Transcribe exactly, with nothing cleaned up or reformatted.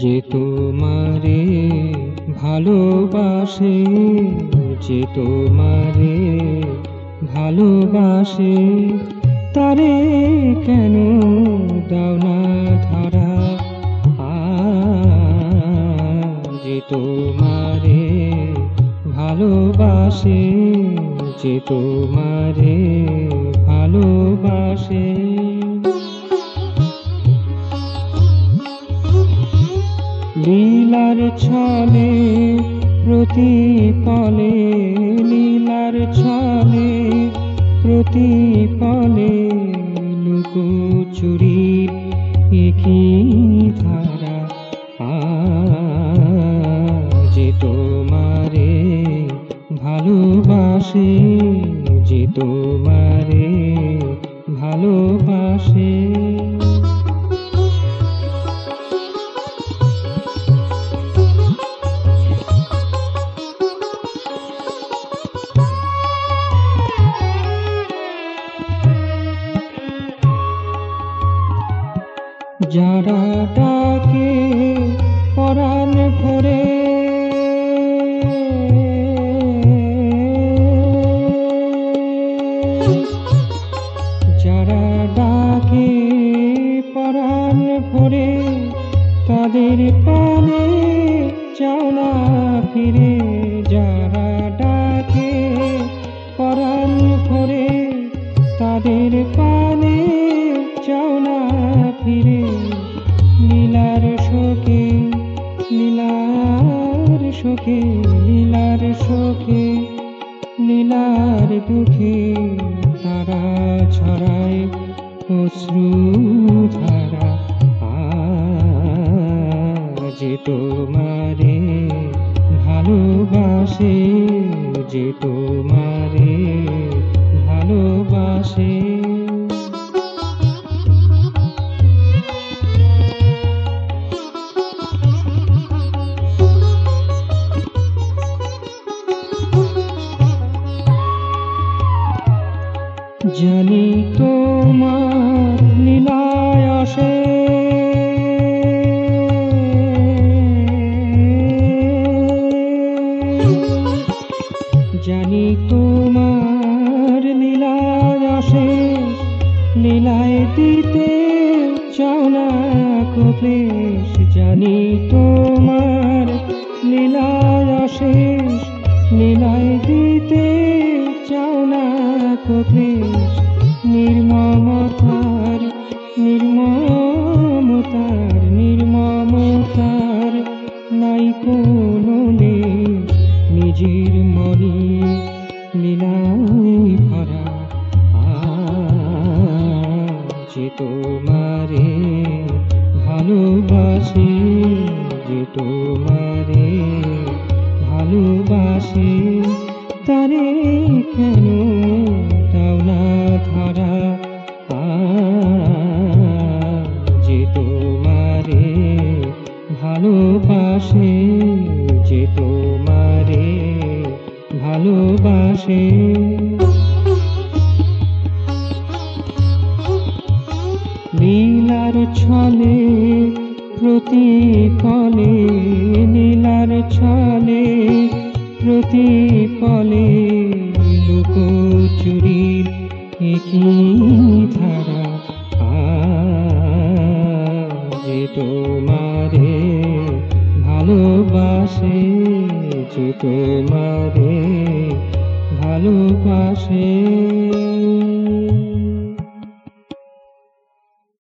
যে তোমারে ভালোবাসে, যে তোমারে ভালোবাসে, তারে কেন দাও না ধরা। যে তোমারে ভালোবাসে, যে তোমারে ভালোবাসে। লীলার ছলে প্রতিপলে, লীলার ছলে প্রতিপলে, লুকোচুরির একই ধারা। যে তোমারে ভালোবাসে, যে তোমারে ভালোবাসে। যারা ডাকে পরাণ ভরে, যারা ডাকে পরাণ ভরে, তাদের পানে চাও না ফিরে। যারা ডাকে পরাণ ভরে, তাদের পানে চাও না ফিরে। লীলার শোকে, লীলার শোকে, লীলার শোকে, লীলার দুঃখে, তারা ছড়ায় অশ্রুধারা। যে তোমারে ভালোবাসে, যে তোমারে ভালোবাসে। জানি তোমার লীলায় আসে, জানি তোমার লীলায় আসে, লীলায় দিতে চাও না ক্লেশ। জানি তোমার লীলায় আসে, লীলায় দিতে চাও না ক্লেশ। নির্মমতার, নির্মমতার, নির্মমতার নাই কোনো লেশ। নিজের মনে লীলায় ভরা। যে তোমারে ভালোবাসে, যে তোমারে ভালোবাসে, তারে কেন দাও না ধরা। যে তোমারে ভালোবাসে, যে তোমারে ভালোবাসে। লীলার ছলে প্রতিপলে, লীলার ছলে প্রতিপলে, লুকোচুরির একই ধারা। যে তোমারে ভালোবাসে, যে তোমারে ভালোবাসে।